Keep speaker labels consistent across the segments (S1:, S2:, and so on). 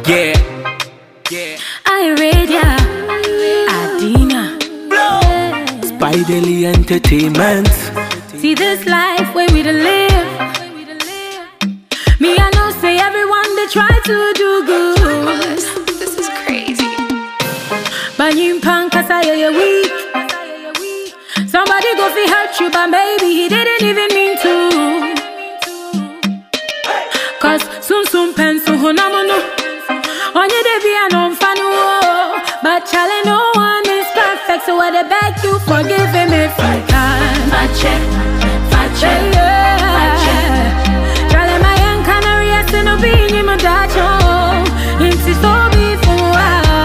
S1: Yeah.
S2: I read ya, Adina.
S1: Spiderly Entertainment.
S2: See this life where we to live. Me, I know say everyone they try to do good.
S3: This is crazy.
S2: But you punk cause you're weak. Somebody go fi hurt you, but maybe he didn't even mean to. Cause soon pencil hunamunu. Onye de be an unfanu. But Charlie, no one is perfect, so I beg you forgive him if you can. Fache. Charlie, my young canary has no being in my dacho. It's so before.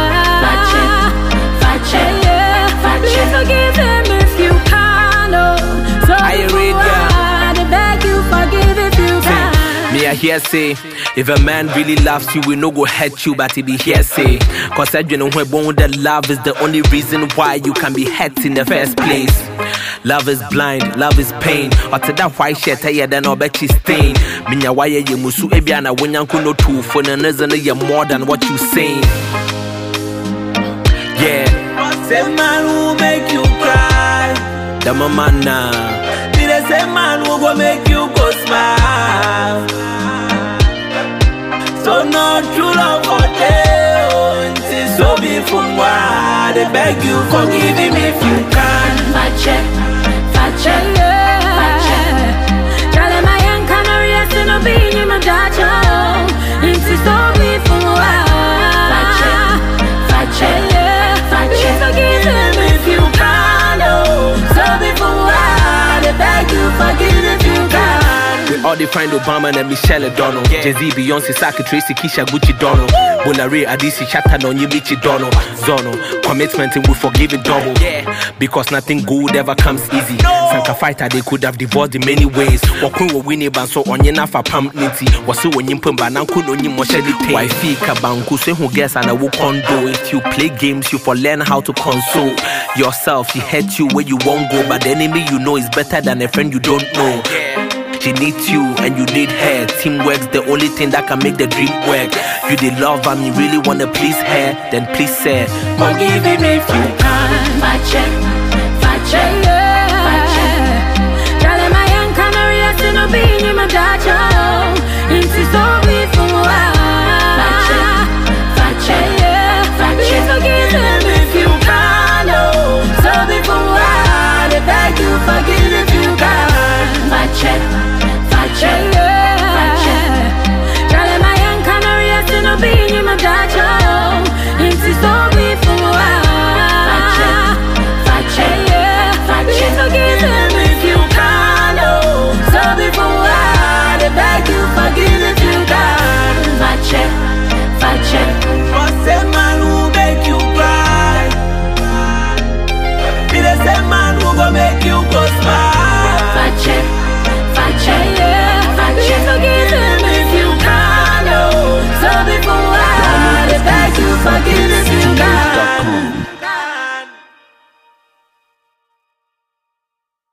S2: Fache. Please forgive him if you can. So I beg you forgive if you can.
S1: Me I hear say, if a man really loves you, we no go hurt you, but he be hearsay. Cause I don't know that love is the only reason why you can be hurt in the first place. Love is blind, love is pain. Or to that white shirt, I then I'll bet you stain. Minya why you musu ebiana when yanku no two for the reason you're more than what you saying. Yeah. Same man who make you cry. The mama now. Be the same man who go make you go smile. So no true love for them. So be from why they beg you forgive him if you can.
S2: Fache. Charlie, my young canary has no being in my dacho. It's so be from why. Fache. Please forgive him if you can. So be from why they beg you forgive if you can.
S1: We all define Obama and Michelle O'Donnell. Jay-Z, Beyonce, Saki, Tracy, Keisha, Gucci, Donald. Bolare, Adisi, Chata, no Bichi, Donald. Zono, commitment and we forgive it double. Because nothing good ever comes easy. Sanka fighter, they could have divorced in many ways. Wakun wa winnie banso onyena fa pam niti. Wasu wanyimpe bananku no nyi moshedite. Wifey kabanku se who guess and I will condo. If you play games, you for learn how to console yourself. She hurt you where you won't go, but the enemy you know is better than a friend you don't know. She needs you and you need her. Teamwork's the only thing that can make the dream work. You did love and you really wanna please her, then please her.
S2: Forgive him if you can. Fache.